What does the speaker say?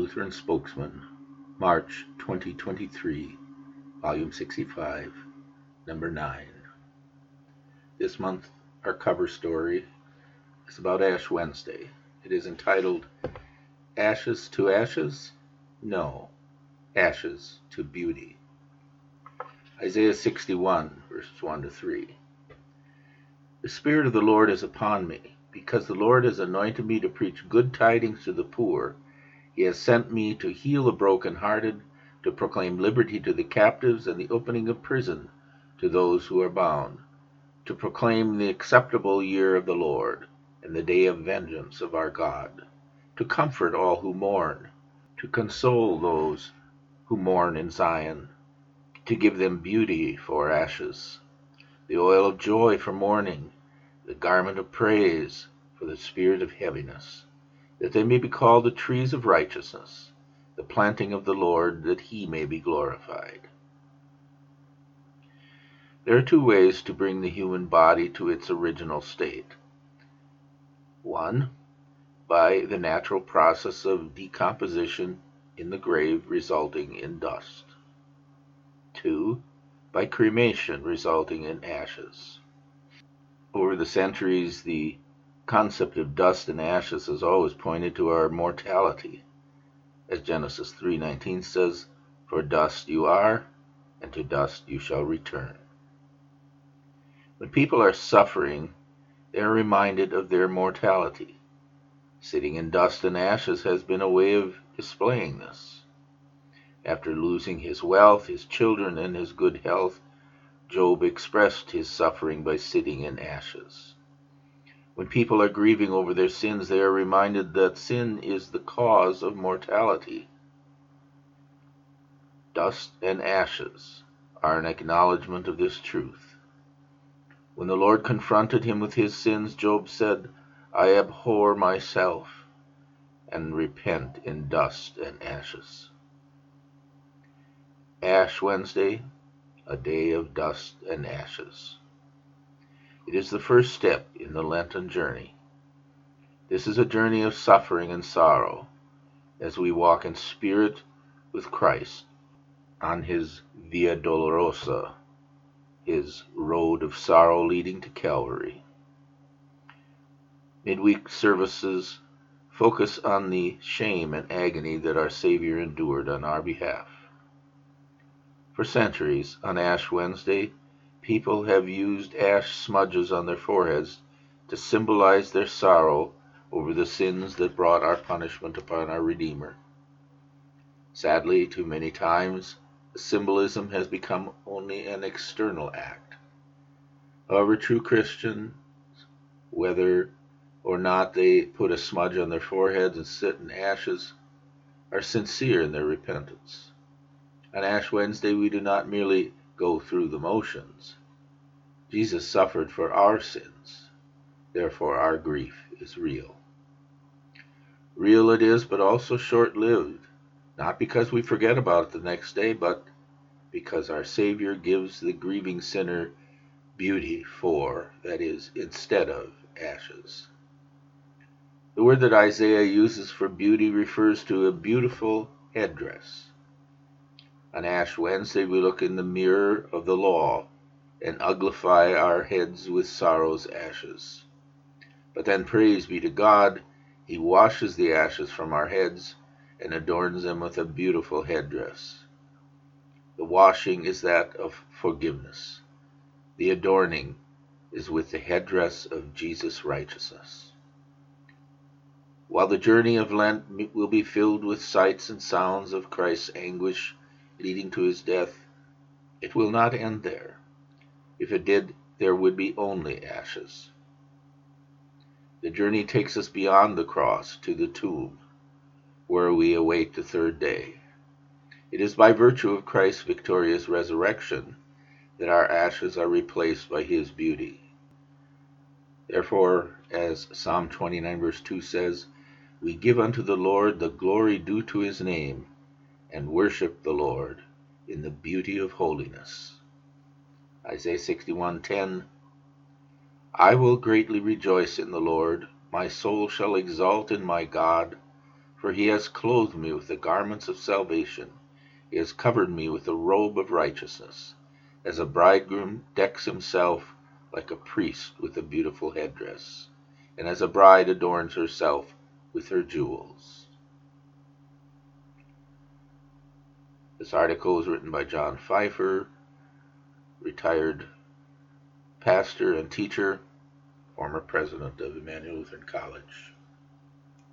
Lutheran Spokesman, March 2023, Volume 65, Number 9. This month, our cover story is about Ash Wednesday. It is entitled, Ashes to Ashes? No, Ashes to Beauty. Isaiah 61, verses 1 to 3. The Spirit of the Lord is upon me, because the Lord has anointed me to preach good tidings to the poor. He has sent me to heal the brokenhearted, to proclaim liberty to the captives and the opening of prison to those who are bound, to proclaim the acceptable year of the Lord and the day of vengeance of our God, to comfort all who mourn, to console those who mourn in Zion, to give them beauty for ashes, the oil of joy for mourning, the garment of praise for the spirit of heaviness, that they may be called the trees of righteousness, the planting of the Lord, that he may be glorified. There are two ways to bring the human body to its original state. One, by the natural process of decomposition in the grave resulting in dust. Two, by cremation resulting in ashes. Over the centuries, the concept of dust and ashes has always pointed to our mortality. As Genesis 3:19 says, "For dust you are, and to dust you shall return." When people are suffering, they are reminded of their mortality. Sitting in dust and ashes has been a way of displaying this. After losing his wealth, his children, and his good health, Job expressed his suffering by sitting in ashes. When people are grieving over their sins, they are reminded that sin is the cause of mortality. Dust and ashes are an acknowledgement of this truth. When the Lord confronted him with his sins, Job said, "I abhor myself and repent in dust and ashes." Ash Wednesday, a day of dust and ashes. It is the first step in the Lenten journey. This is a journey of suffering and sorrow as we walk in spirit with Christ on his Via Dolorosa, his road of sorrow leading to Calvary. Midweek services focus on the shame and agony that our Savior endured on our behalf. For centuries, on Ash Wednesday, people have used ash smudges on their foreheads to symbolize their sorrow over the sins that brought our punishment upon our Redeemer. Sadly, too many times, the symbolism has become only an external act. However, true Christians, whether or not they put a smudge on their foreheads and sit in ashes, are sincere in their repentance. On Ash Wednesday, we do not merely go through the motions. Jesus suffered for our sins. Therefore, our grief is real. Real it is, but also short-lived, not because we forget about it the next day, but because our Savior gives the grieving sinner beauty for, that is, instead of, ashes. The word that Isaiah uses for beauty refers to a beautiful headdress. On Ash Wednesday, we look in the mirror of the law and uglify our heads with sorrow's ashes. But then, praise be to God, he washes the ashes from our heads and adorns them with a beautiful headdress. The washing is that of forgiveness. The adorning is with the headdress of Jesus' righteousness. While the journey of Lent will be filled with sights and sounds of Christ's anguish leading to his death, it will not end there. If it did, there would be only ashes. The journey takes us beyond the cross to the tomb, where we await the third day. It is by virtue of Christ's victorious resurrection that our ashes are replaced by his beauty. Therefore, as Psalm 29 verse 2 says, we give unto the Lord the glory due to his name, and worship the Lord in the beauty of holiness. Isaiah 61:10, I will greatly rejoice in the Lord, my soul shall exult in my God, For he has clothed me with the garments of salvation. He has covered me with the robe of righteousness, as a bridegroom decks himself like a priest with a beautiful headdress, and as a bride adorns herself with her jewels. This article is written by John Pfeiffer, retired pastor and teacher, former president of Emmanuel Lutheran College.